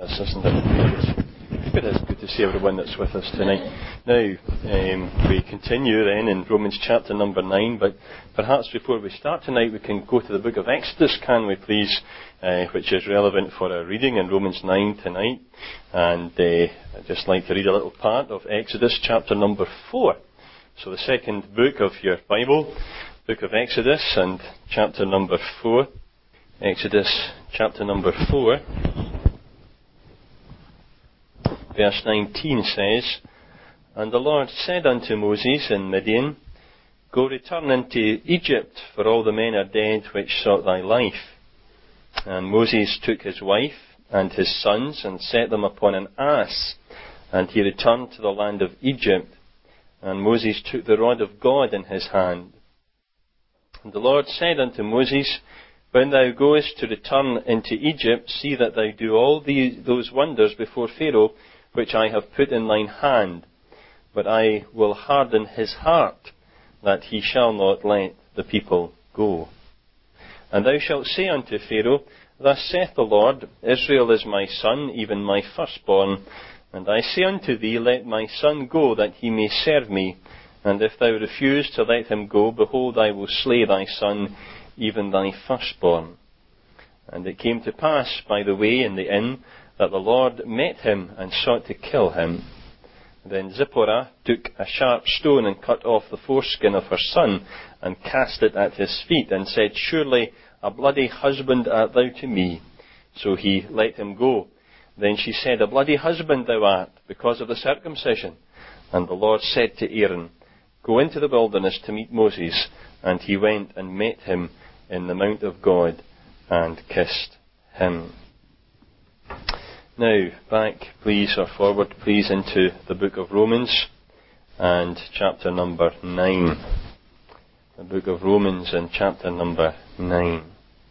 This, isn't it? It is good to see everyone that's with us tonight. Now, we continue then in Romans chapter number 9, but perhaps before we start tonight we can go to the book of Exodus, can we please, which is relevant for our reading in Romans 9 tonight. And I'd just like to read a little part of Exodus chapter number 4. So the second book of your Bible, book of Exodus and chapter number 4. Exodus chapter number 4. Verse 19 says, And the Lord said unto Moses in Midian, Go return into Egypt, for all the men are dead which sought thy life. And Moses took his wife and his sons, and set them upon an ass, and he returned to the land of Egypt. And Moses took the rod of God in his hand. And the Lord said unto Moses, When thou goest to return into Egypt, see that thou do all those wonders before Pharaoh, which I have put in thine hand. But I will harden his heart, that he shall not let the people go. And thou shalt say unto Pharaoh, Thus saith the Lord, Israel is my son, even my firstborn. And I say unto thee, Let my son go, that he may serve me. And if thou refuse to let him go, behold, I will slay thy son, even thy firstborn. And it came to pass by the way in the inn, that the Lord met him and sought to kill him. Then Zipporah took a sharp stone and cut off the foreskin of her son, and cast it at his feet, and said, Surely a bloody husband art thou to me. So he let him go. Then she said, A bloody husband thou art, because of the circumcision. And the Lord said to Aaron, Go into the wilderness to meet Moses. And he went and met him in the mount of God, and kissed him. Now, back, please, or forward, please, into the book of Romans and chapter number 9. The book of Romans and chapter number 9.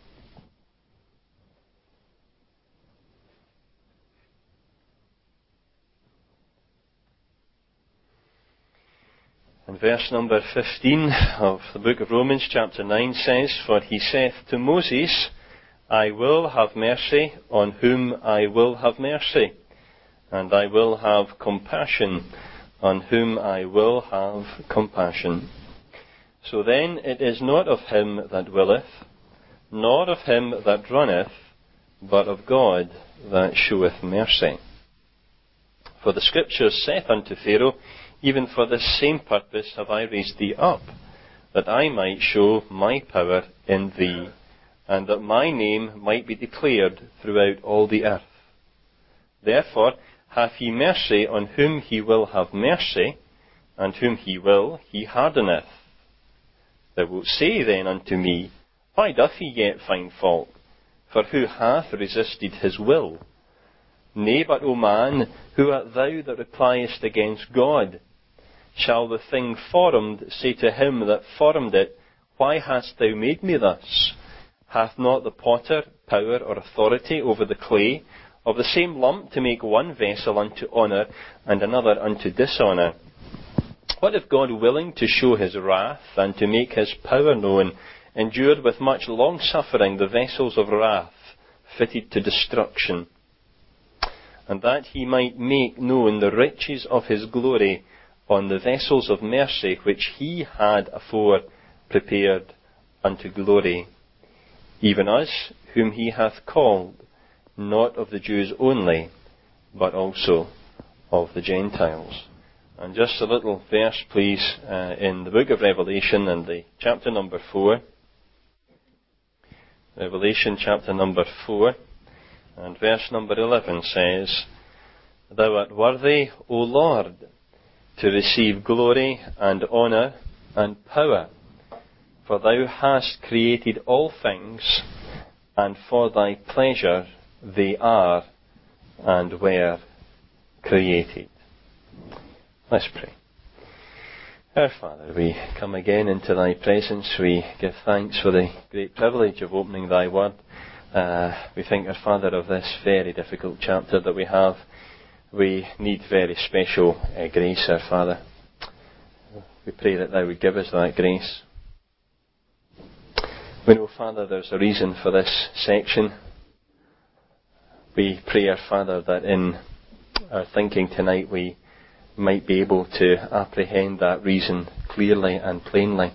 And verse number 15 of the book of Romans, chapter 9, says, For he saith to Moses, I will have mercy on whom I will have mercy, and I will have compassion on whom I will have compassion. So then it is not of him that willeth, nor of him that runneth, but of God that sheweth mercy. For the Scriptures saith unto Pharaoh, Even for this same purpose have I raised thee up, that I might show my power in thee, and that my name might be declared throughout all the earth. Therefore hath he mercy on whom he will have mercy, and whom he will he hardeneth. Thou wilt say then unto me, Why doth he yet find fault? For who hath resisted his will? Nay, but, O man, who art thou that repliest against God? Shall the thing formed say to him that formed it, Why hast thou made me thus? Hath not the potter power or authority over the clay, of the same lump to make one vessel unto honour, and another unto dishonour? What if God, willing to show his wrath, and to make his power known, endured with much long-suffering the vessels of wrath, fitted to destruction, and that he might make known the riches of his glory on the vessels of mercy, which he had afore prepared unto glory? Even us, whom he hath called, not of the Jews only, but also of the Gentiles. And just a little verse, please, in the book of Revelation, and the chapter number 4. Revelation chapter number 4, and verse number 11 says, Thou art worthy, O Lord, to receive glory and honour and power, for thou hast created all things, and for thy pleasure they are and were created. Let's pray. Our Father, we come again into thy presence. We give thanks for the great privilege of opening thy word. We think, our Father, of this very difficult chapter that we have. We need very special grace, our Father. We pray that thou would give us that grace. We know, Father, there's a reason for this section. We pray, our Father, that in our thinking tonight we might be able to apprehend that reason clearly and plainly.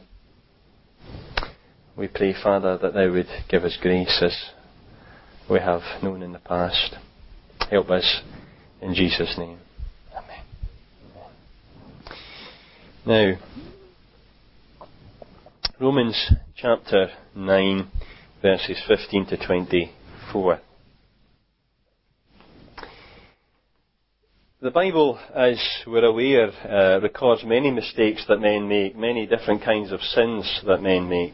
We pray, Father, that Thou would give us grace as we have known in the past. Help us in Jesus' name. Amen. Now, Romans chapter 9, verses 15 to 24. The Bible, as we're aware, records many mistakes that men make, many different kinds of sins that men make.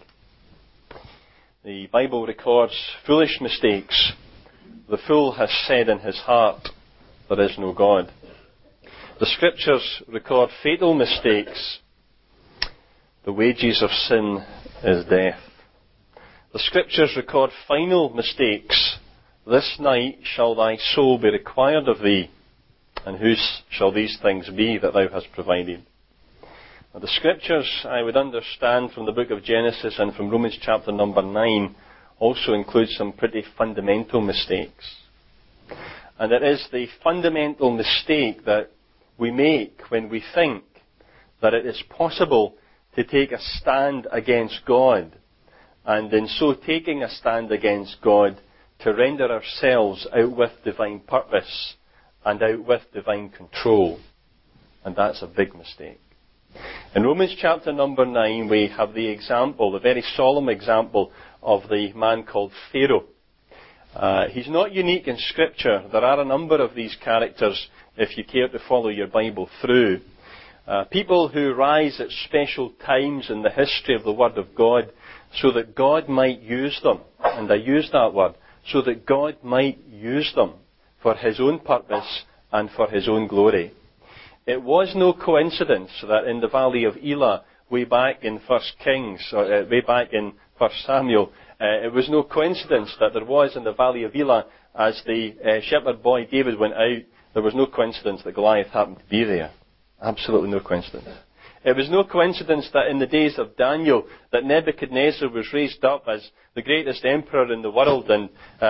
The Bible records foolish mistakes. The fool has said in his heart, there is no God. The Scriptures record fatal mistakes. The wages of sin is death. The Scriptures record final mistakes. This night shall thy soul be required of thee, and whose shall these things be that thou hast provided? Now, the Scriptures, I would understand from the book of Genesis and from Romans chapter number 9, also include some pretty fundamental mistakes. And it is the fundamental mistake that we make when we think that it is possible to take a stand against God, and in so taking a stand against God, to render ourselves out with divine purpose and out with divine control. And that's a big mistake. In Romans chapter number 9, we have the example, the very solemn example of the man called Pharaoh. He's not unique in Scripture. There are a number of these characters, if you care to follow your Bible through. People who rise at special times in the history of the Word of God so that God might use them. And I use that word, so that God might use them for His own purpose and for His own glory. It was no coincidence that in the valley of Elah, way back in 1 Kings, or way back in 1 Samuel, it was no coincidence that there was in the valley of Elah, as the shepherd boy David went out, there was no coincidence that Goliath happened to be there. Absolutely no coincidence. It was no coincidence that in the days of Daniel, that Nebuchadnezzar was raised up as the greatest emperor in the world, and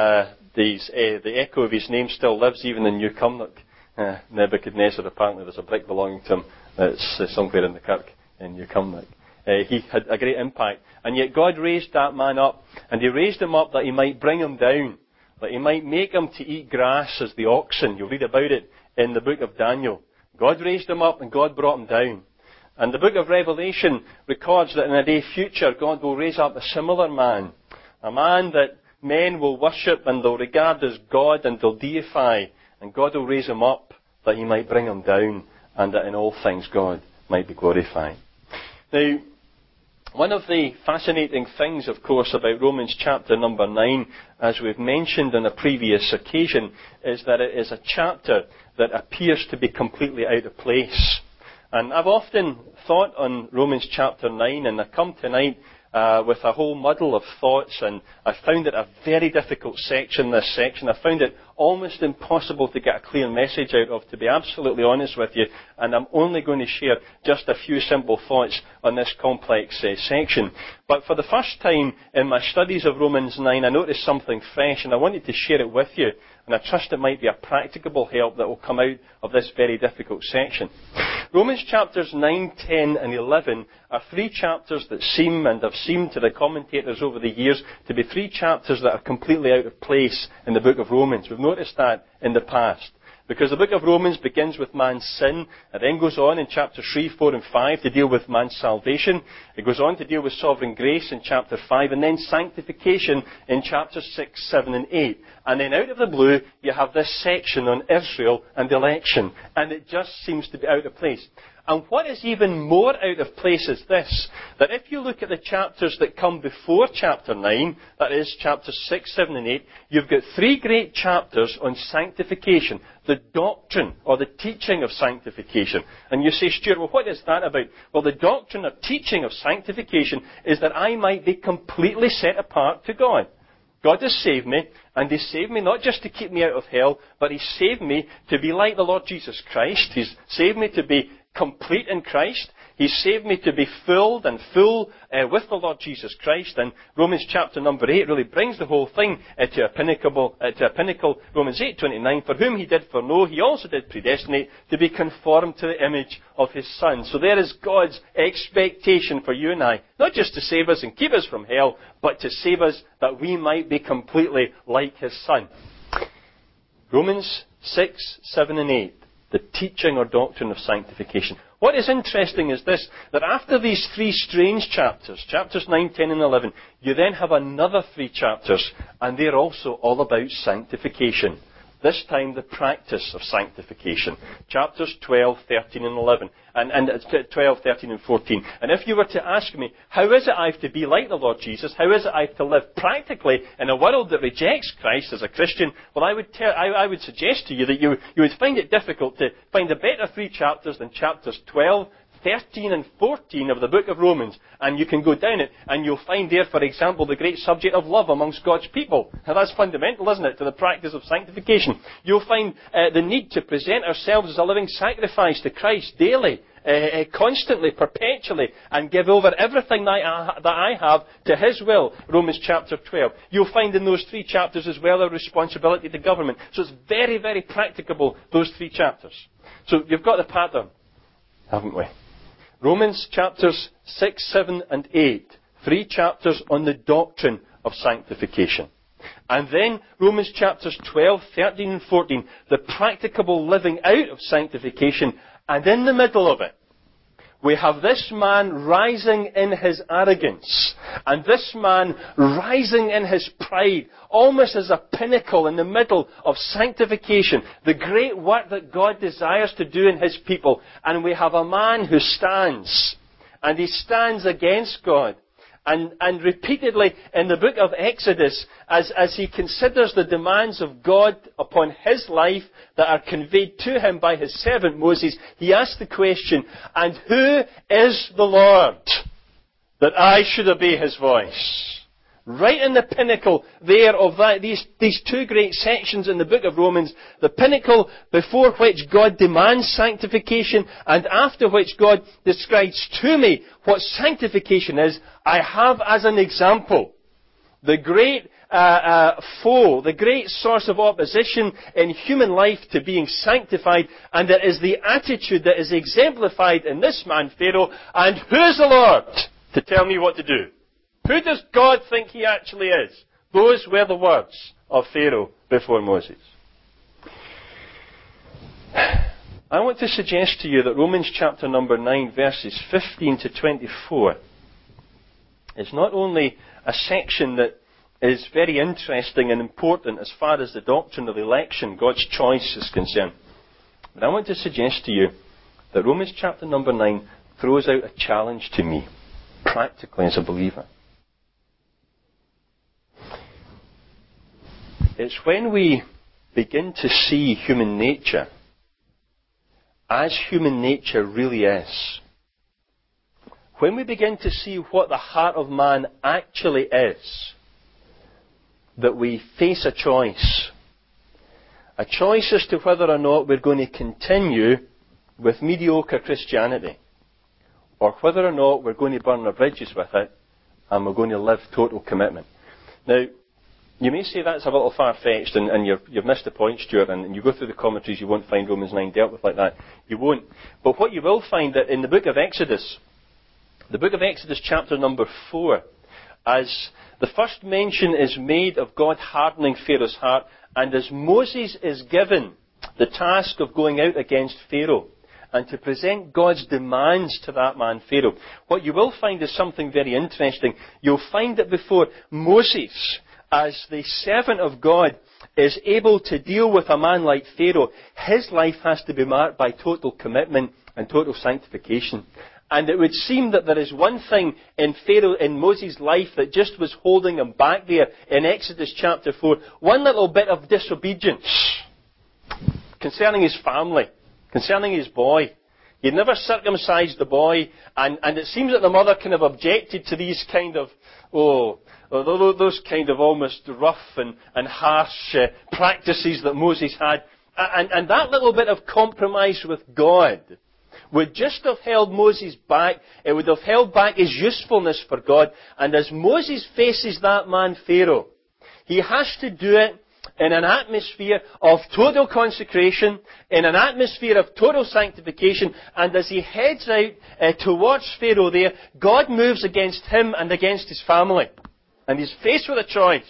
the echo of his name still lives even in New Cumnock. Nebuchadnezzar, apparently there's a brick belonging to him that's somewhere in the kirk in New Cumnock. He had a great impact. And yet God raised that man up, and He raised him up that He might bring him down, that He might make him to eat grass as the oxen. You'll read about it in the book of Daniel. God raised him up and God brought him down. And the book of Revelation records that in a day future God will raise up a similar man. A man that men will worship and they'll regard as God and they'll deify. And God will raise him up that He might bring him down, and that in all things God might be glorified. Now, one of the fascinating things, of course, about Romans chapter number 9, as we've mentioned on a previous occasion, is that it is a chapter that appears to be completely out of place. And I've often thought on Romans chapter 9, and I come tonight with a whole muddle of thoughts, and I found it a very difficult section, this section. I found it almost impossible to get a clear message out of, to be absolutely honest with you, and I'm only going to share just a few simple thoughts on this complex section. But for the first time in my studies of Romans 9, I noticed something fresh, and I wanted to share it with you, and I trust it might be a practicable help that will come out of this very difficult section. Romans chapters 9, 10 and 11 are three chapters that seem, and have seemed to the commentators over the years, to be three chapters that are completely out of place in the book of Romans. We've noticed that in the past. Because the book of Romans begins with man's sin, and then goes on in chapters 3, 4 and 5 to deal with man's salvation. It goes on to deal with sovereign grace in chapter 5, and then sanctification in chapters 6, 7 and 8. And then out of the blue, you have this section on Israel and election. And it just seems to be out of place. And what is even more out of place is this, that if you look at the chapters that come before chapter 9, that is chapters 6, 7 and 8, you've got three great chapters on sanctification, the doctrine or the teaching of sanctification. And you say, Stuart, well, what is that about? Well, the doctrine or teaching of sanctification is that I might be completely set apart to God. God has saved me, and He saved me not just to keep me out of hell, but He saved me to be like the Lord Jesus Christ. He's saved me to be complete in Christ. He saved me to be filled and full with the Lord Jesus Christ. And Romans chapter number 8 really brings the whole thing to a pinnacle. Romans 8:29, for whom he did foreknow, he also did predestinate to be conformed to the image of his Son. So there is God's expectation for you and I, not just to save us and keep us from hell, but to save us that we might be completely like his Son. Romans 6, 7 and 8, the teaching or doctrine of sanctification. What is interesting is this, that after these three strange chapters, chapters 9, 10 and 11, you then have another three chapters, and they're also all about sanctification. This time, the practice of sanctification. Chapters 12, 13 and 11. And 12, 13 and 14. And if you were to ask me, how is it I have to be like the Lord Jesus? How is it I have to live practically in a world that rejects Christ as a Christian? Well, I would suggest to you that you would find it difficult to find a better three chapters than chapters 12, 13 and 14 of the book of Romans. And you can go down it and you'll find there, for example, the great subject of love amongst God's people. Now that's fundamental, isn't it, to the practice of sanctification. You'll find the need to present ourselves as a living sacrifice to Christ daily, constantly, perpetually, and give over everything that I have to his will. Romans chapter 12. You'll find in those three chapters as well a responsibility to government. So it's very, very practicable, those three chapters. So you've got the pattern, haven't we? Romans chapters 6, 7 and 8. 3 chapters on the doctrine of sanctification. And then Romans chapters 12, 13 and 14. The practicable living out of sanctification. And in the middle of it, we have this man rising in his arrogance. And this man rising in his pride. Almost as a pinnacle in the middle of sanctification. The great work that God desires to do in his people. And we have a man who stands. And he stands against God. And repeatedly in the book of Exodus, as he considers the demands of God upon his life that are conveyed to him by his servant Moses, he asks the question, and who is the Lord that I should obey his voice? Right in the pinnacle there of these two great sections in the book of Romans, the pinnacle before which God demands sanctification and after which God describes to me what sanctification is, I have as an example the great foe, the great source of opposition in human life to being sanctified, and it is the attitude that is exemplified in this man Pharaoh. And who is the Lord to tell me what to do? Who does God think he actually is? Those were the words of Pharaoh before Moses. I want to suggest to you that Romans chapter number 9, verses 15 to 24 is not only a section that is very interesting and important as far as the doctrine of election, God's choice, is concerned. But I want to suggest to you that Romans chapter number 9 throws out a challenge to me, practically as a believer. It's when we begin to see human nature as human nature really is. When we begin to see what the heart of man actually is, that we face a choice. A choice as to whether or not we're going to continue with mediocre Christianity, or whether or not we're going to burn our bridges with it and we're going to live total commitment. Now, you may say that's a little far-fetched and you've missed the point, Stuart, and you go through the commentaries, you won't find Romans 9 dealt with like that. You won't. But what you will find that in the book of Exodus chapter number 4, as the first mention is made of God hardening Pharaoh's heart, and as Moses is given the task of going out against Pharaoh and to present God's demands to that man Pharaoh, what you will find is something very interesting. You'll find that before Moses, as the servant of God, is able to deal with a man like Pharaoh, his life has to be marked by total commitment and total sanctification. And it would seem that there is one thing in Moses' life that just was holding him back there in Exodus chapter 4. One little bit of disobedience concerning his family, concerning his boy. He'd never circumcised the boy, and it seems that the mother kind of objected to these kind of, those kind of almost rough and harsh practices that Moses had. And that little bit of compromise with God would just have held Moses back. It would have held back his usefulness for God. And as Moses faces that man Pharaoh, he has to do it in an atmosphere of total consecration, in an atmosphere of total sanctification, and as he heads out towards Pharaoh there, God moves against him and against his family. And he's faced with a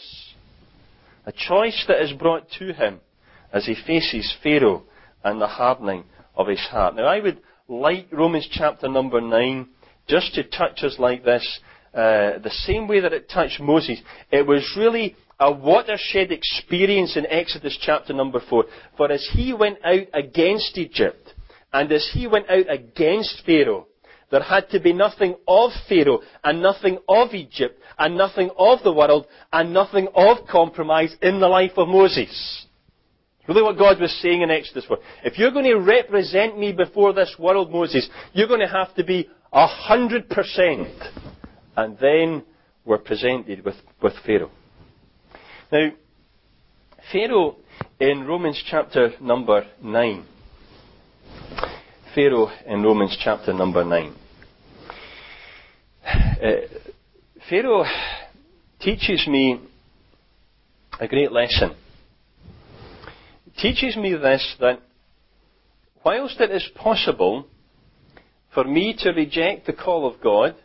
choice that is brought to him as he faces Pharaoh and the hardening of his heart. Now I would like Romans chapter number 9 just to touch us like this, the same way that it touched Moses. It was really a watershed experience in Exodus chapter number 4. For as he went out against Egypt, and as he went out against Pharaoh, there had to be nothing of Pharaoh, and nothing of Egypt, and nothing of the world, and nothing of compromise in the life of Moses. Really what God was saying in Exodus 4. If you're going to represent me before this world, Moses, you're going to have to be 100%. And then we're presented with Pharaoh. Now, Pharaoh in Romans chapter number 9. Pharaoh in Romans chapter number 9. Pharaoh teaches me a great lesson. It teaches me this, that whilst it is possible for me to reject the call of God,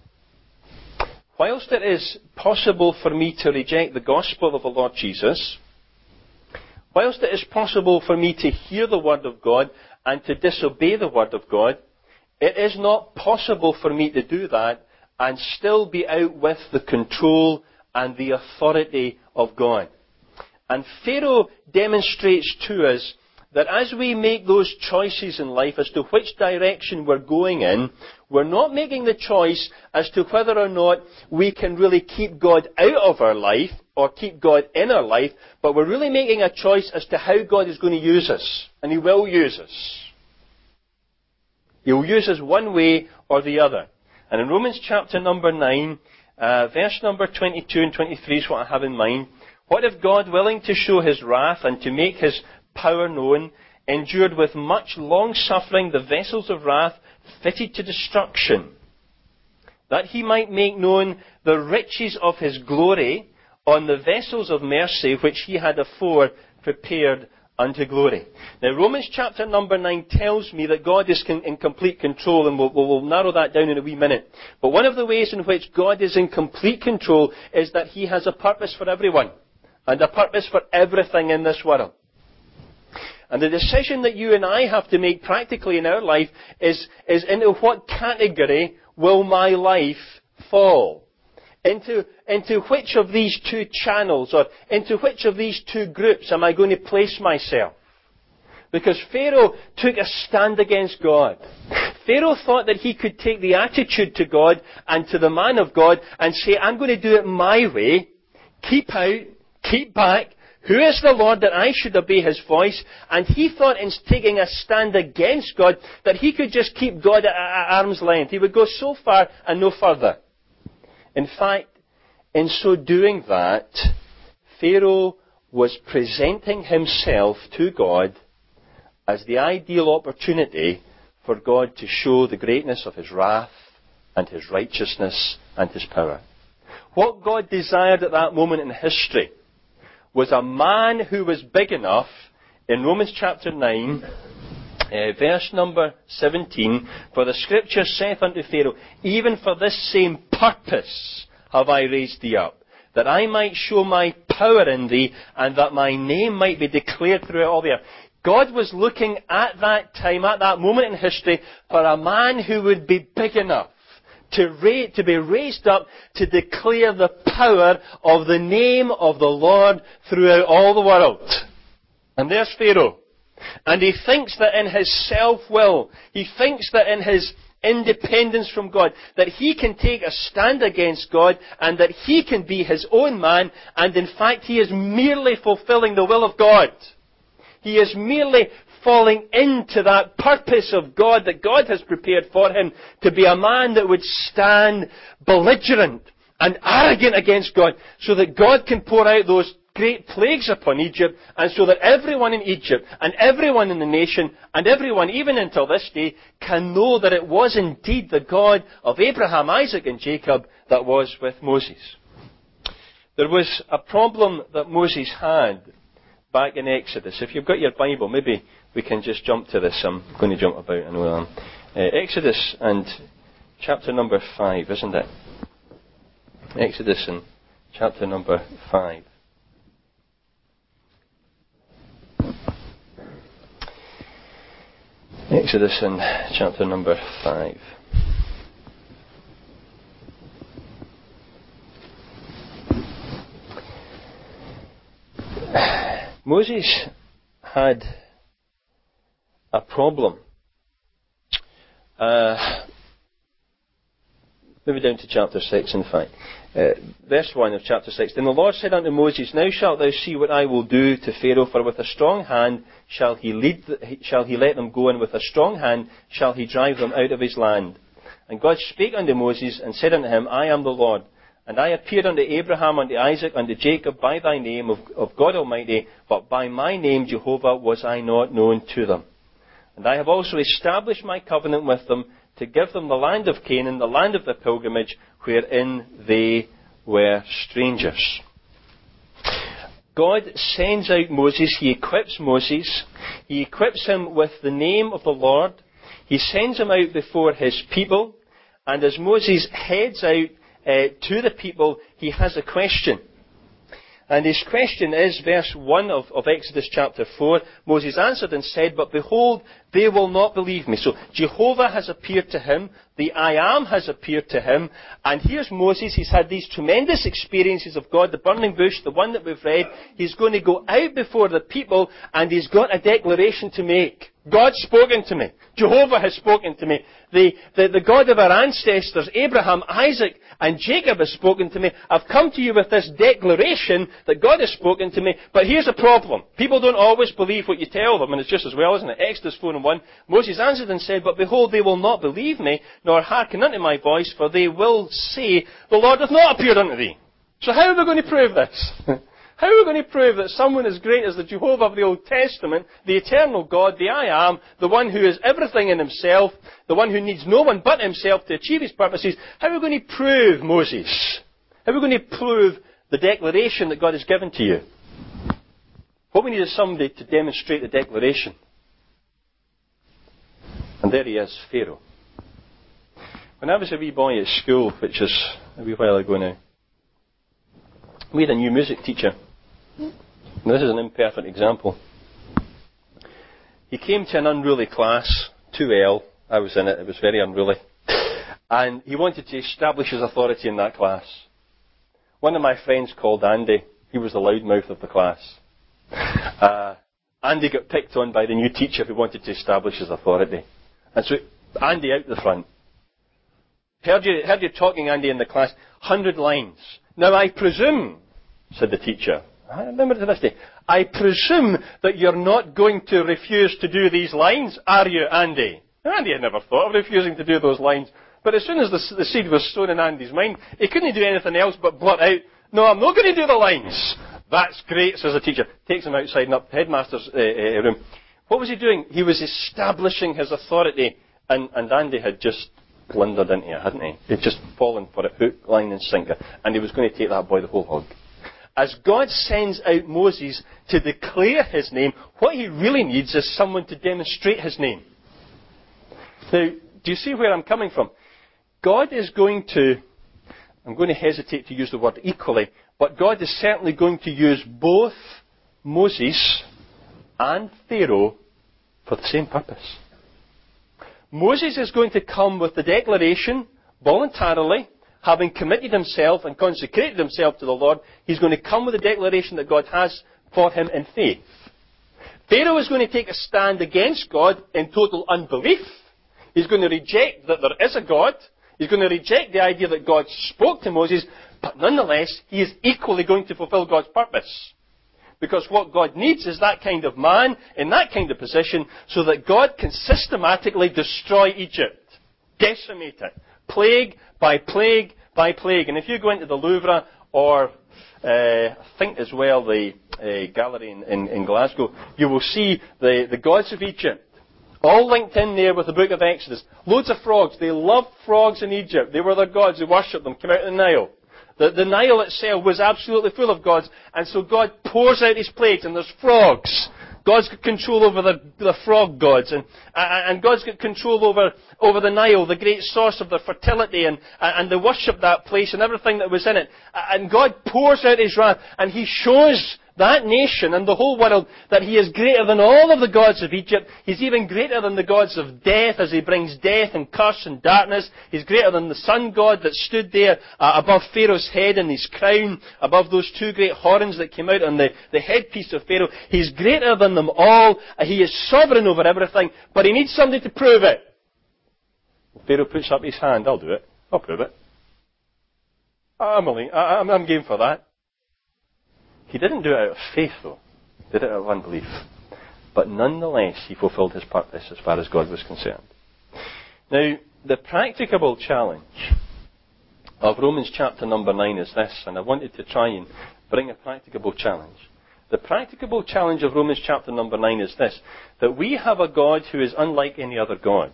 whilst it is possible for me to reject the gospel of the Lord Jesus, whilst it is possible for me to hear the word of God and to disobey the word of God, it is not possible for me to do that and still be out with the control and the authority of God. And Pharaoh demonstrates to us that as we make those choices in life as to which direction we're going in, we're not making the choice as to whether or not we can really keep God out of our life or keep God in our life, but we're really making a choice as to how God is going to use us. And He will use us. He'll use us one way or the other. And in Romans chapter number 9, verse number 22 and 23 is what I have in mind. What if God, willing to show His wrath and to make His power known, endured with much long suffering the vessels of wrath fitted to destruction, that He might make known the riches of His glory on the vessels of mercy which He had afore prepared unto glory. Now Romans chapter number 9 tells me that God is in complete control, and we'll narrow that down in a wee minute. But one of the ways in which God is in complete control is that He has a purpose for everyone, and a purpose for everything in this world. And the decision that you and I have to make practically in our life is into what category will my life fall? Into which of these two channels, or into which of these two groups am I going to place myself? Because Pharaoh took a stand against God. Pharaoh thought that he could take the attitude to God and to the man of God and say, I'm going to do it my way. Keep out, keep back. Who is the Lord that I should obey His voice? And he thought in taking a stand against God that he could just keep God at arm's length. He would go so far and no further. In fact, in so doing that, Pharaoh was presenting himself to God as the ideal opportunity for God to show the greatness of His wrath and His righteousness and His power. What God desired at that moment in history was a man who was big enough, in Romans chapter 9, verse number 17, for the Scripture saith unto Pharaoh, even for this same purpose have I raised thee up, that I might show my power in thee, and that my name might be declared throughout all the earth. God was looking at that time, at that moment in history, for a man who would be big enough to be raised up to declare the power of the name of the Lord throughout all the world. And there's Pharaoh. And he thinks that in his self-will, he thinks that in his independence from God, that he can take a stand against God and that he can be his own man, and in fact he is merely fulfilling the will of God. He is merely falling into that purpose of God that God has prepared for him to be a man that would stand belligerent and arrogant against God so that God can pour out those great plagues upon Egypt, and so that everyone in Egypt, and everyone in the nation, and everyone, even until this day, can know that it was indeed the God of Abraham, Isaac, and Jacob that was with Moses. There was a problem that Moses had back in Exodus. If you've got your Bible, maybe we can just jump to this. I'm going to jump about, I know I am. Exodus and chapter number 5, isn't it? Exodus and chapter number 5. Exodus and chapter number 5. Moses had a problem. Maybe down to chapter 6, in fact. Verse 1 of chapter 6. Then the Lord said unto Moses, Now shalt thou see what I will do to Pharaoh, for with a strong hand shall he let them go, and with a strong hand shall he drive them out of his land. And God spake unto Moses, and said unto him, I am the Lord. And I appeared unto Abraham, unto Isaac, unto Jacob by thy name of God Almighty, but by my name Jehovah was I not known to them. And I have also established my covenant with them, to give them the land of Canaan, the land of the pilgrimage, wherein they were strangers. God sends out Moses, He equips Moses, He equips him with the name of the Lord, He sends him out before His people, and as Moses heads out to the people, he has a question. And his question is, verse 1 of Exodus chapter 4, Moses answered and said, But behold, they will not believe me. So Jehovah has appeared to him, the I Am has appeared to him, and here's Moses, he's had these tremendous experiences of God, the burning bush, the one that we've read. He's going to go out before the people, and he's got a declaration to make. God's spoken to me. Jehovah has spoken to me. The God of our ancestors, Abraham, Isaac, and Jacob has spoken to me. I've come to you with this declaration that God has spoken to me, but here's a problem. People don't always believe what you tell them, and it's just as well, isn't it? Exodus 4:1, Moses answered and said, But behold, they will not believe me, nor hearken unto my voice, for they will say, The Lord hath not appeared unto thee. So how are we going to prove this? How are we going to prove that someone as great as the Jehovah of the Old Testament, the eternal God, the I Am, the one who is everything in himself, the one who needs no one but himself to achieve his purposes, how are we going to prove Moses? How are we going to prove the declaration that God has given to you? What we need is somebody to demonstrate the declaration. And there he is, Pharaoh. When I was a wee boy at school, which is a wee while ago now, we had a new music teacher. Now, this is an imperfect example. He came to an unruly class, 2L. I was in it. It was very unruly. And he wanted to establish his authority in that class. One of my friends called Andy. He was the loudmouth of the class. Andy got picked on by the new teacher who wanted to establish his authority. And so Andy out the front. Heard you talking, Andy, in the class. 100 lines. Now I presume, said the teacher, I remember to this day, I presume that you're not going to refuse to do these lines, are you, Andy? Now, Andy had never thought of refusing to do those lines, but as soon as the seed was sown in Andy's mind, he couldn't do anything else but blurt out, No, I'm not going to do the lines. That's great, says the teacher. Takes him outside and up the headmaster's room. What was he doing? He was establishing his authority, and Andy had just blundered into it, hadn't he? He'd just fallen for it, hook, line and sinker, and he was going to take that boy the whole hog. As God sends out Moses to declare his name, what he really needs is someone to demonstrate his name. Now, do you see where I'm coming from? God is going to, I'm going to hesitate to use the word equally, but God is certainly going to use both Moses and Pharaoh for the same purpose. Moses is going to come with the declaration, voluntarily, having committed himself and consecrated himself to the Lord. He's going to come with a declaration that God has for him in faith. Pharaoh is going to take a stand against God in total unbelief. He's going to reject that there is a God. He's going to reject the idea that God spoke to Moses, but nonetheless, he is equally going to fulfill God's purpose. Because what God needs is that kind of man in that kind of position so that God can systematically destroy Egypt. Decimate it. Plague by plague by plague. And if you go into the Louvre or I think as well, the gallery in Glasgow, you will see the gods of Egypt, all linked in there with the book of Exodus. Loads of frogs. They loved frogs in Egypt. They were their gods. They worshipped them. Came out of the Nile. The Nile itself was absolutely full of gods, and so God pours out His plagues, and there's frogs. God's got control over the frog gods, and God's got control over the Nile, the great source of their fertility, and they worship that place and everything that was in it. And God pours out His wrath, and He shows that nation and the whole world that He is greater than all of the gods of Egypt. He's even greater than the gods of death, as He brings death and curse and darkness. He's greater than the sun god that stood there above Pharaoh's head in his crown, above those two great horns that came out on the headpiece of Pharaoh. He's greater than them all. He is sovereign over everything, but he needs somebody to prove it. Pharaoh puts up his hand. I'll do it. I'll prove it. I'm game for that. He didn't do it out of faith, though. He did it out of unbelief. But nonetheless, he fulfilled his purpose as far as God was concerned. Now, the practicable challenge of Romans chapter number 9 is this, and I wanted to try and bring a practicable challenge. The practicable challenge of Romans chapter number 9 is this, that we have a God who is unlike any other God.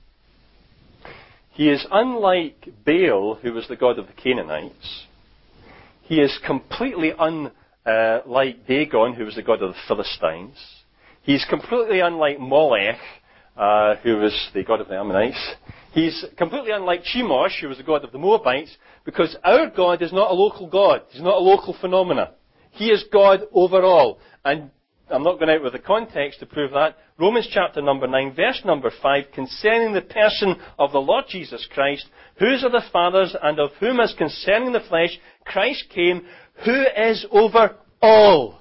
He is unlike Baal, who was the god of the Canaanites. He is completely like Dagon, who was the god of the Philistines. He's completely unlike Molech, who was the god of the Ammonites. He's completely unlike Chemosh, who was the god of the Moabites, because our God is not a local God. He's not a local phenomena. He is God over all. And I'm not going out with the context to prove that. Romans chapter number 9, verse number 5, concerning the person of the Lord Jesus Christ, whose are the fathers, and of whom as concerning the flesh Christ came, who is over all.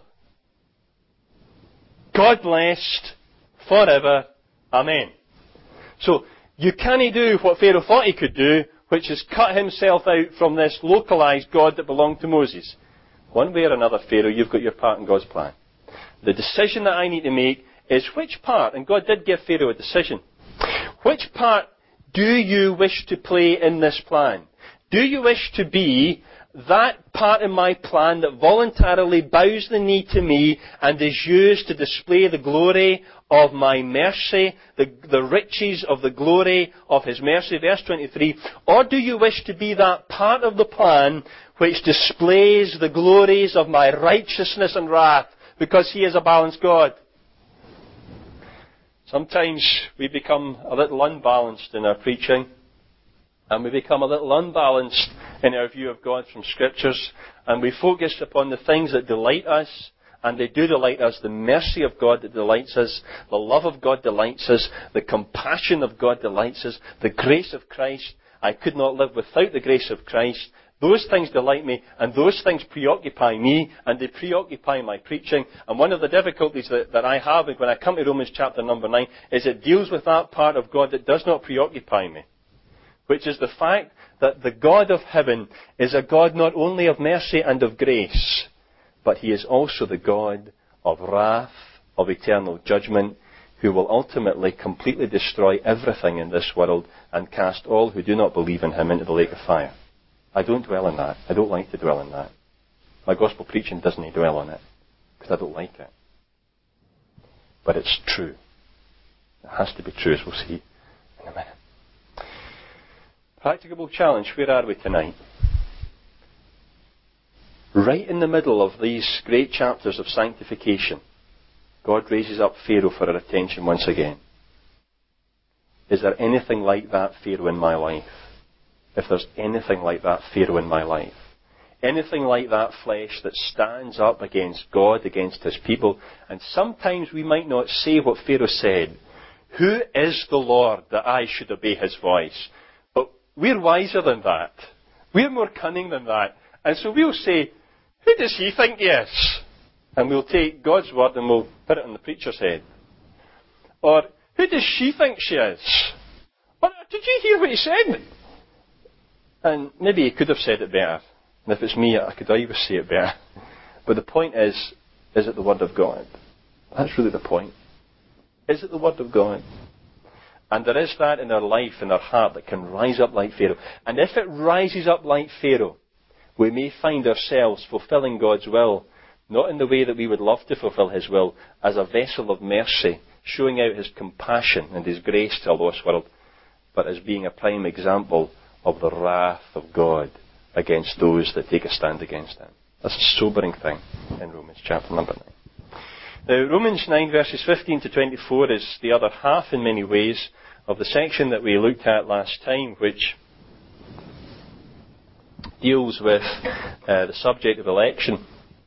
God blessed forever. Amen. So, you can't do what Pharaoh thought he could do, which is cut himself out from this localized God that belonged to Moses. One way or another, Pharaoh, you've got your part in God's plan. The decision that I need to make is which part, and God did give Pharaoh a decision, which part do you wish to play in this plan? Do you wish to be that part in my plan that voluntarily bows the knee to me and is used to display the glory of my mercy, the riches of the glory of His mercy, verse 23, or do you wish to be that part of the plan which displays the glories of my righteousness and wrath, because He is a balanced God? Sometimes we become a little unbalanced in our preaching, and we become a little unbalanced in our view of God from Scriptures, and we focus upon the things that delight us, and they do delight us, the mercy of God that delights us, the love of God delights us, the compassion of God delights us, the grace of Christ. I could not live without the grace of Christ. Those things delight me, and those things preoccupy me, and they preoccupy my preaching. And one of the difficulties that I have when I come to Romans chapter number 9 is it deals with that part of God that does not preoccupy me, which is the fact that the God of heaven is a God not only of mercy and of grace, but He is also the God of wrath, of eternal judgment, who will ultimately completely destroy everything in this world and cast all who do not believe in Him into the lake of fire. I don't dwell on that. I don't like to dwell on that. My gospel preaching doesn't dwell on it, because I don't like it. But it's true. It has to be true, as we'll see in a minute. Practicable challenge, where are we tonight? Right in the middle of these great chapters of sanctification, God raises up Pharaoh for our attention once again. Is there anything like that Pharaoh in my life? If there's anything like that Pharaoh in my life, anything like that flesh that stands up against God, against His people, and sometimes we might not say what Pharaoh said, who is the Lord that I should obey His voice? But we're wiser than that. We're more cunning than that. And so we'll say, who does he think he is? And we'll take God's word and we'll put it on the preacher's head. Or, who does she think she is? Or, did you hear what he said? And maybe he could have said it better. And if it's me, I could always say it better. But the point is it the word of God? That's really the point. Is it the word of God? And there is that in our life, in our heart, that can rise up like Pharaoh. And if it rises up like Pharaoh, we may find ourselves fulfilling God's will, not in the way that we would love to fulfill His will, as a vessel of mercy, showing out His compassion and His grace to a lost world, but as being a prime example of the wrath of God against those that take a stand against Him. That's a sobering thing in Romans chapter number 9. Now, Romans 9 verses 15 to 24 is the other half in many ways of the section that we looked at last time, which deals with the subject of election.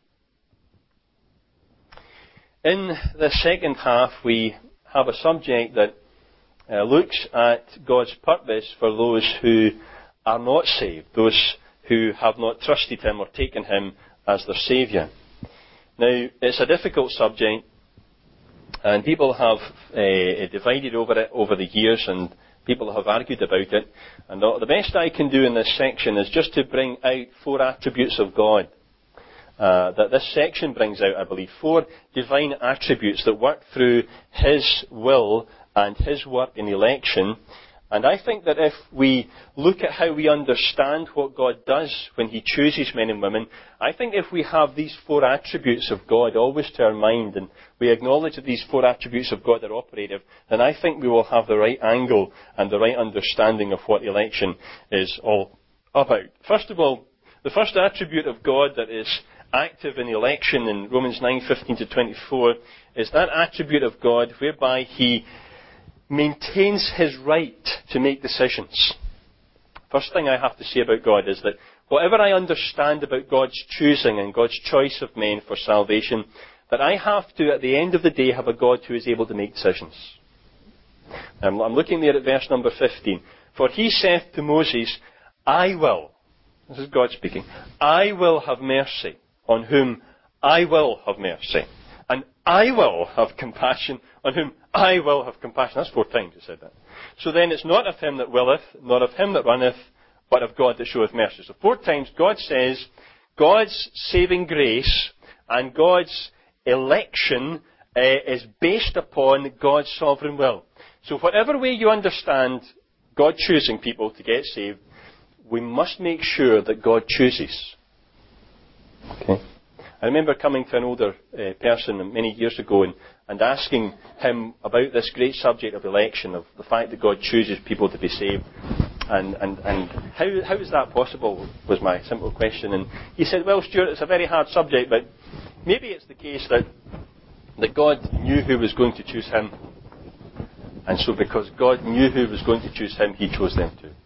In the second half, we have a subject that looks at God's purpose for those who are not saved, those who have not trusted Him or taken Him as their Saviour. Now, it's a difficult subject, and people have divided over it over the years, and people have argued about it. And the best I can do in this section is just to bring out 4 attributes of God that this section brings out, I believe. 4 divine attributes that work through His will and His work in election. And I think that if we look at how we understand what God does when He chooses men and women, I think if we have these 4 attributes of God always to our mind, and we acknowledge that these 4 attributes of God are operative, then I think we will have the right angle and the right understanding of what election is all about. First of all, the first attribute of God that is active in election in Romans 9:15 to 24 is that attribute of God whereby He maintains His right to make decisions. First thing I have to say about God is that whatever I understand about God's choosing and God's choice of men for salvation, that I have to, at the end of the day, have a God who is able to make decisions. I'm looking there at verse number 15. For He saith to Moses, I will, this is God speaking, I will have mercy on whom I will have mercy. And I will have compassion on whom I will have compassion. That's 4 times He said that. So then it's not of him that willeth, nor of him that runneth, but of God that showeth mercy. So 4 times God says God's saving grace and God's election is based upon God's sovereign will. So whatever way you understand God choosing people to get saved, we must make sure that God chooses. Okay? I remember coming to an older person many years ago and asking him about this great subject of election, of the fact that God chooses people to be saved. And how is that possible, was my simple question. And he said, well, Stuart, it's a very hard subject, but maybe it's the case that God knew who was going to choose him. And so because God knew who was going to choose him, He chose them too.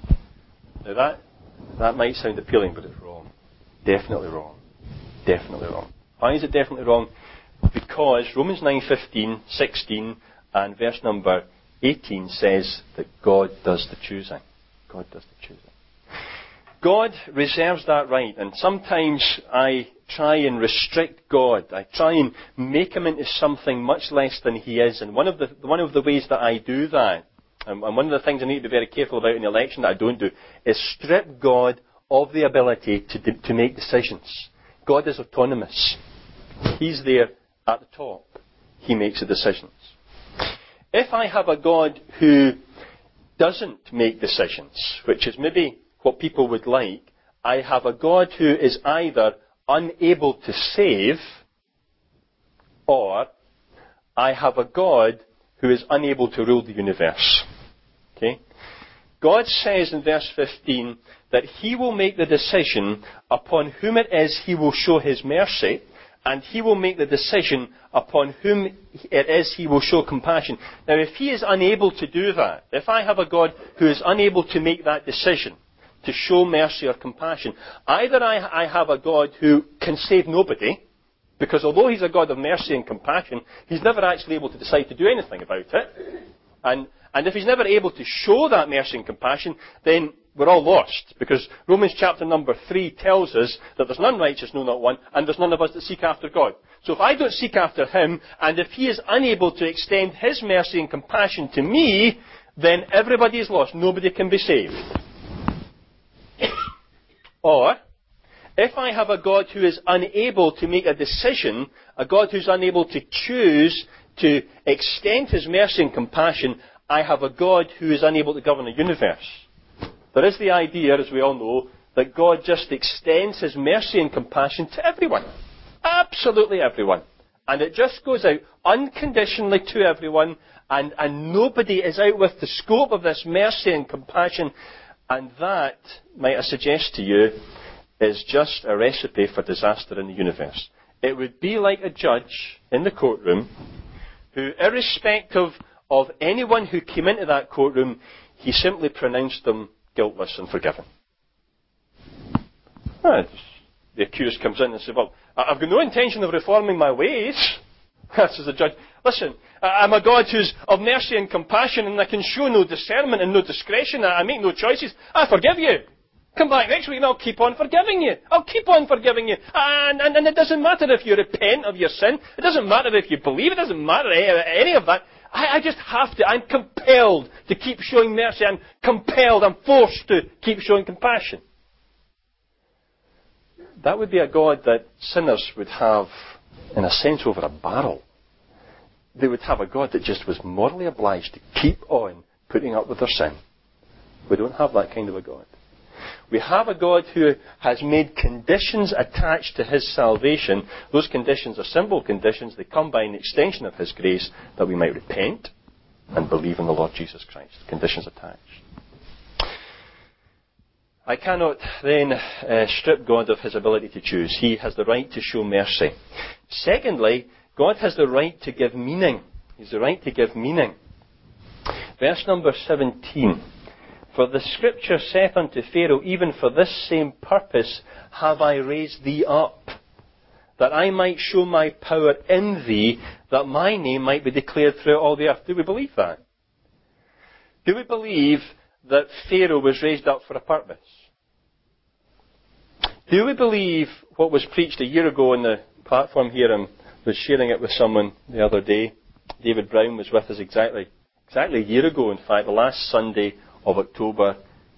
Now that might sound appealing, but it's wrong. Definitely wrong. Definitely wrong. Why is it definitely wrong? Because Romans 9:15, 16 and verse number 18 says that God does the choosing. God does the choosing. God reserves that right, and sometimes I try and restrict God. I try and make Him into something much less than He is. And one of the ways that I do that, and one of the things I need to be very careful about in the election that I don't do, is strip God of the ability to make decisions. God is autonomous. He's there at the top. He makes the decisions. If I have a God who doesn't make decisions, which is maybe what people would like, I have a God who is either unable to save, or I have a God who is unable to rule the universe. Okay? God says in verse 15 that He will make the decision upon whom it is He will show His mercy, and He will make the decision upon whom it is He will show compassion. Now, if He is unable to do that, if I have a God who is unable to make that decision, to show mercy or compassion, either I have a God who can save nobody, because although He's a God of mercy and compassion, He's never actually able to decide to do anything about it. And if He's never able to show that mercy and compassion, then we're all lost. Because Romans chapter number 3 tells us that there's none righteous, no, not one, and there's none of us that seek after God. So if I don't seek after Him, and if He is unable to extend His mercy and compassion to me, then everybody is lost. Nobody can be saved. Or, if I have a God who is unable to make a decision, a God who's unable to choose to extend His mercy and compassion, I have a God who is unable to govern the universe. There is the idea, as we all know, that God just extends His mercy and compassion to everyone. Absolutely everyone. And it just goes out unconditionally to everyone, and nobody is out with the scope of this mercy and compassion. And that, might I suggest to you, is just a recipe for disaster in the universe. It would be like a judge in the courtroom who, irrespective of anyone who came into that courtroom, he simply pronounced them guiltless and forgiven. The accused comes in and says, well, I've got no intention of reforming my ways. Says the judge, listen, I'm a God who's of mercy and compassion, and I can show no discernment and no discretion. I make no choices. I forgive you. Come back next week and I'll keep on forgiving you. I'll keep on forgiving you. And it doesn't matter if you repent of your sin. It doesn't matter if you believe. It doesn't matter any of that. I just have to. I'm compelled to keep showing mercy. I'm compelled. I'm forced to keep showing compassion. That would be a God that sinners would have, in a sense, over a barrel. They would have a God that just was morally obliged to keep on putting up with their sin. We don't have that kind of a God. We have a God who has made conditions attached to His salvation. Those conditions are simple conditions. They come by an extension of His grace that we might repent and believe in the Lord Jesus Christ. Conditions attached. I cannot then strip God of His ability to choose. He has the right to show mercy. Secondly, God has the right to give meaning. He's the right to give meaning. Verse number 17. For the Scripture saith unto Pharaoh, even for this same purpose have I raised thee up, that I might show my power in thee, that my name might be declared throughout all the earth. Do we believe that? Do we believe that Pharaoh was raised up for a purpose? Do we believe what was preached a year ago on the platform here, and was sharing it with someone the other day? David Brown was with us exactly a year ago, in fact, the last Sunday of October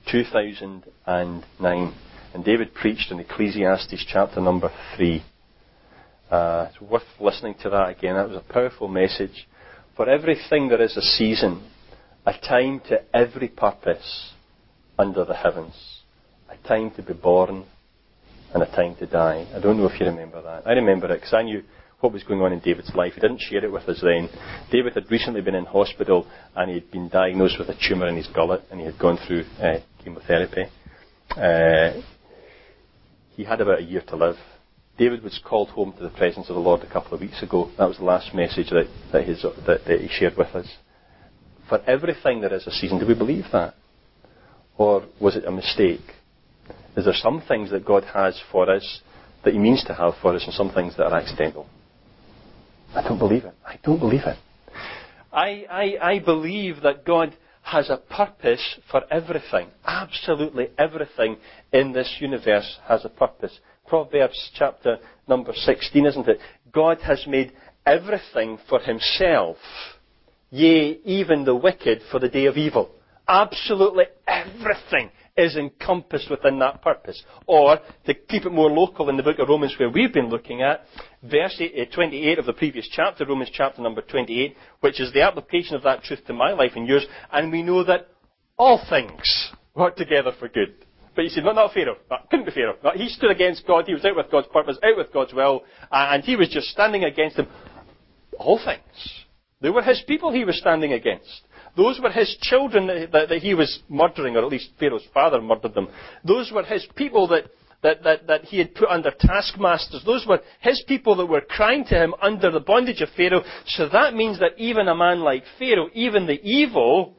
2009. And David preached in Ecclesiastes chapter number 3. It's worth listening to that again. That was a powerful message. For everything there is a season, a time to every purpose under the heavens. A time to be born and a time to die. I don't know if you remember that. I remember it because I knew what was going on in David's life. He didn't share it with us then. David had recently been in hospital and he had been diagnosed with a tumour in his gullet, and he had gone through chemotherapy. He had about a year to live. David was called home to the presence of the Lord a couple of weeks ago. That was the last message that he shared with us. For everything there is a season. Do we believe that? Or was it a mistake? Is there some things that God has for us that He means to have for us, and some things that are accidental? I don't believe it. I don't believe it. I believe that God has a purpose for everything. Absolutely everything in this universe has a purpose. Proverbs chapter number 16, isn't it? God has made everything for Himself, yea, even the wicked for the day of evil. Absolutely everything is encompassed within that purpose. Or, to keep it more local in the book of Romans, where we've been looking at, verse 28 of the previous chapter, Romans chapter number 28, which is the application of that truth to my life and yours, and we know that all things work together for good. But you said, not Pharaoh. That couldn't be Pharaoh. He stood against God. He was out with God's purpose, out with God's will, and he was just standing against them. All things. They were his people he was standing against. Those were his children that he was murdering, or at least Pharaoh's father murdered them. Those were his people that he had put under taskmasters. Those were his people that were crying to him under the bondage of Pharaoh. So that means that even a man like Pharaoh, even the evil,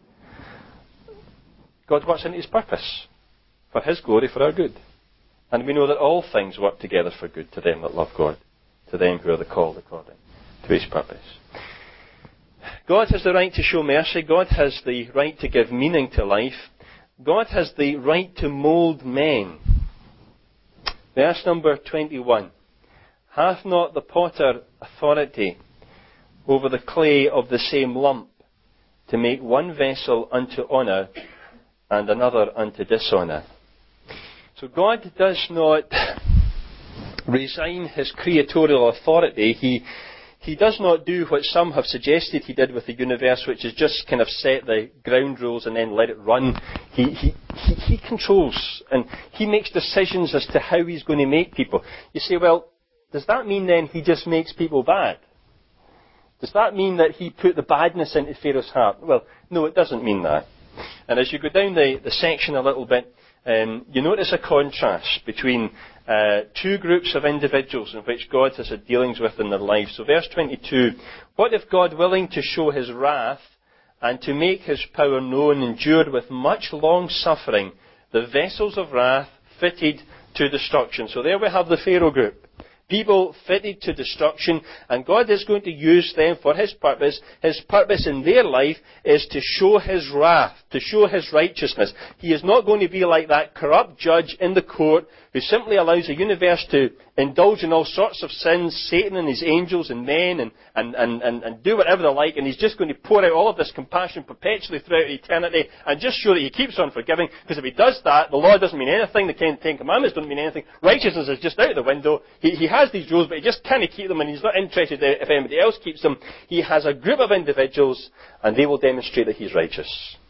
God works in his purpose. For his glory, for our good. And we know that all things work together for good to them that love God, to them who are the called according to his purpose. God has the right to show mercy. God has the right to give meaning to life. God has the right to mould men. Verse number 21. Hath not the potter authority over the clay of the same lump, to make one vessel unto honour and another unto dishonour? So God does not resign his creatorial authority. He does not do what some have suggested he did with the universe, which is just kind of set the ground rules and then let it run. He controls, and he makes decisions as to how he's going to make people. You say, well, does that mean then he just makes people bad? Does that mean that he put the badness into Pharaoh's heart? Well, no, it doesn't mean that. And as you go down the section a little bit, you notice a contrast between two groups of individuals in which God has had dealings with in their lives. So verse 22, what if God, willing to show his wrath and to make his power known, endured with much long suffering the vessels of wrath fitted to destruction? So there we have the Pharaoh group. People fitted to destruction, and God is going to use them for his purpose. His purpose in their life is to show his wrath, to show his righteousness. He is not going to be like that corrupt judge in the court who simply allows the universe to indulge in all sorts of sins, Satan and his angels and men, and do whatever they like, and he's just going to pour out all of this compassion perpetually throughout eternity and just show that he keeps on forgiving, because if he does that, the law doesn't mean anything, the Ten Commandments don't mean anything, righteousness is just out the window. He has these rules, but he just can't keep them, and he's not interested if anybody else keeps them. He has a group of individuals, and they will demonstrate that he's righteous.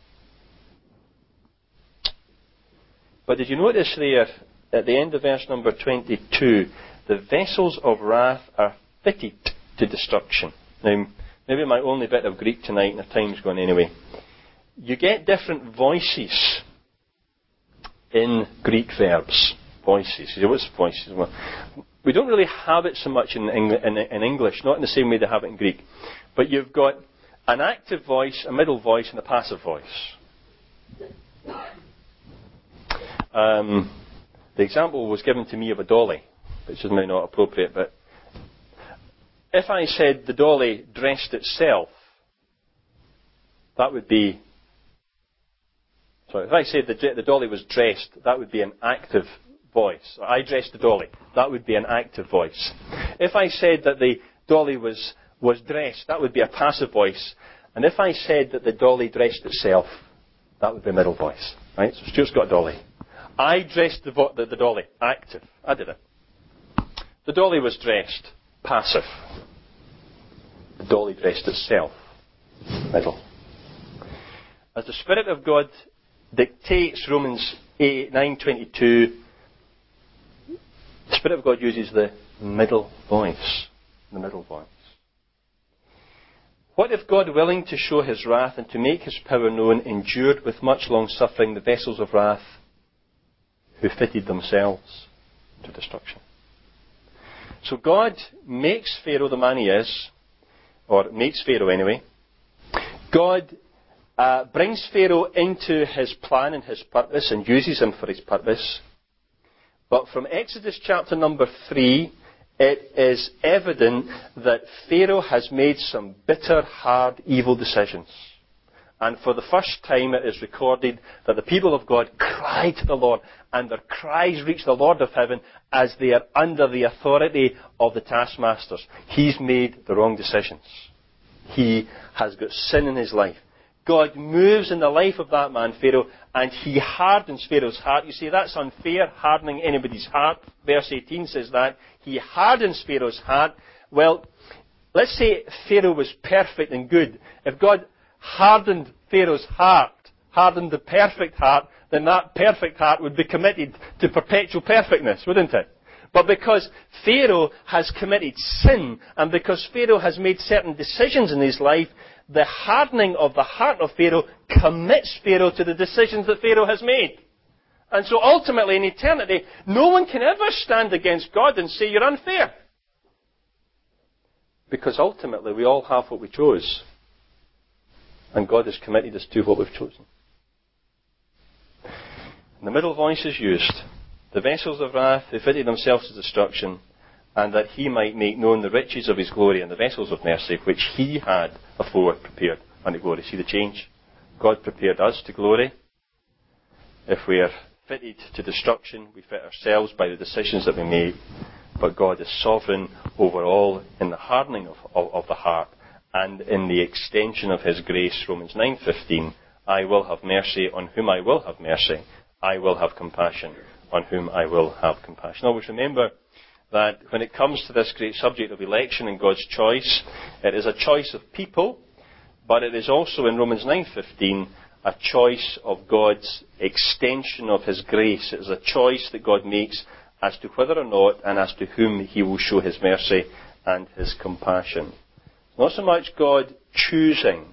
But did you notice there, at the end of verse number 22, the vessels of wrath are fitted to destruction. Now, maybe my only bit of Greek tonight, and the time's gone anyway. You get different voices in Greek verbs. Voices. What's voices? Well, we don't really have it so much in English, not in the same way they have it in Greek. But you've got an active voice, a middle voice, and a passive voice. The example was given to me of a dolly, which is maybe not appropriate, but if I said the dolly dressed itself, that would be... Sorry, if I said the dolly was dressed, that would be an active voice. Or I dressed the dolly, that would be an active voice. If I said that the dolly was dressed, that would be a passive voice. And if I said that the dolly dressed itself, that would be a middle voice. Right? So Stuart's got a dolly. I dressed the dolly, active. I did it. The dolly was dressed, passive. The dolly dressed itself, middle. As the Spirit of God dictates Romans 9:22, the Spirit of God uses the middle voice. The middle voice. What if God, willing to show his wrath and to make his power known, endured with much long suffering the vessels of wrath who fitted themselves to destruction? So God makes Pharaoh the man he is, or makes Pharaoh anyway. God brings Pharaoh into his plan and his purpose and uses him for his purpose. But from Exodus chapter number 3, it is evident that Pharaoh has made some bitter, hard, evil decisions. And for the first time it is recorded that the people of God cry to the Lord, and their cries reach the Lord of heaven as they are under the authority of the taskmasters. He's made the wrong decisions. He has got sin in his life. God moves in the life of that man, Pharaoh, and he hardens Pharaoh's heart. You say, that's unfair, hardening anybody's heart. Verse 18 says that. He hardens Pharaoh's heart. Well, let's say Pharaoh was perfect and good. If God hardened Pharaoh's heart, hardened the perfect heart, then that perfect heart would be committed to perpetual perfectness, wouldn't it? But because Pharaoh has committed sin, and because Pharaoh has made certain decisions in his life, the hardening of the heart of Pharaoh commits Pharaoh to the decisions that Pharaoh has made. And so ultimately in eternity, no one can ever stand against God and say you're unfair. Because ultimately we all have what we chose. And God has committed us to what we've chosen. And the middle voice is used. The vessels of wrath, they fitted themselves to destruction, and that he might make known the riches of his glory and the vessels of mercy, which he had afore prepared unto glory. See the change? God prepared us to glory. If we are fitted to destruction, we fit ourselves by the decisions that we make. But God is sovereign over all in the hardening of the heart and in the extension of his grace. Romans 9:15, I will have mercy on whom I will have mercy. I will have compassion on whom I will have compassion. Always remember that when it comes to this great subject of election and God's choice, it is a choice of people, but it is also in Romans 9:15 a choice of God's extension of His grace. It is a choice that God makes as to whether or not and as to whom He will show His mercy and His compassion. Not so much God choosing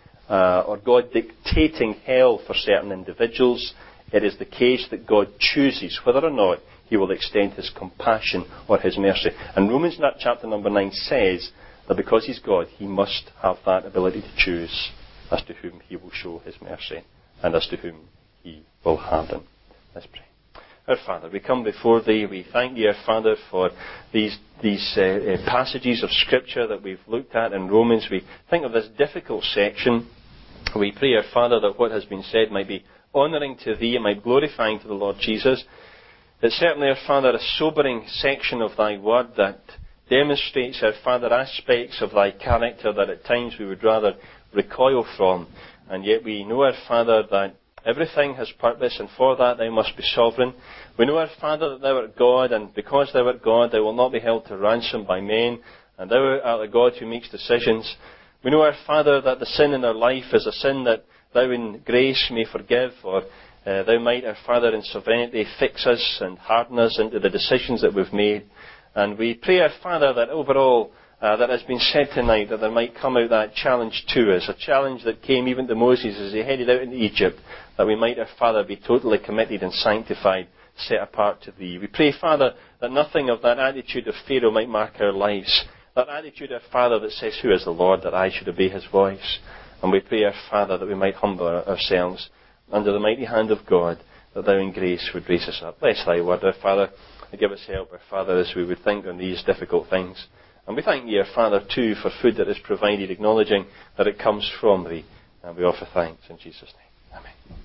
or God dictating hell for certain individuals. It is the case that God chooses whether or not He will extend His compassion or His mercy. And Romans chapter number 9 says that because He's God, He must have that ability to choose as to whom He will show His mercy and as to whom He will harden. Let's pray. Our Father, we come before Thee. We thank Thee, our Father, for these passages of Scripture that we've looked at in Romans. We think of this difficult section. We pray, our Father, that what has been said might be honouring to Thee and might be glorifying to the Lord Jesus. It's certainly, our Father, a sobering section of Thy Word that demonstrates, our Father, aspects of Thy character that at times we would rather recoil from. And yet we know, our Father, that everything has purpose, and for that Thou must be sovereign. We know, our Father, that Thou art God, and because Thou art God, Thou wilt not be held to ransom by men, and Thou art the God who makes decisions. We know, our Father, that the sin in our life is a sin that Thou in grace may forgive, or Thou might, our Father, in sovereignty fix us and harden us into the decisions that we've made. And we pray, our Father, that overall, that has been said tonight, that there might come out that challenge to us, a challenge that came even to Moses as he headed out into Egypt, that we might, our Father, be totally committed and sanctified, set apart to Thee. We pray, Father, that nothing of that attitude of Pharaoh might mark our lives. That attitude, our Father, that says, who is the Lord, that I should obey His voice? And we pray, our Father, that we might humble ourselves under the mighty hand of God, that Thou in grace would raise us up. Bless Thy word, our Father, and give us help, our Father, as we would think on these difficult things. And we thank Thee, our Father, too, for food that is provided, acknowledging that it comes from Thee. And we offer thanks in Jesus' name. Amen.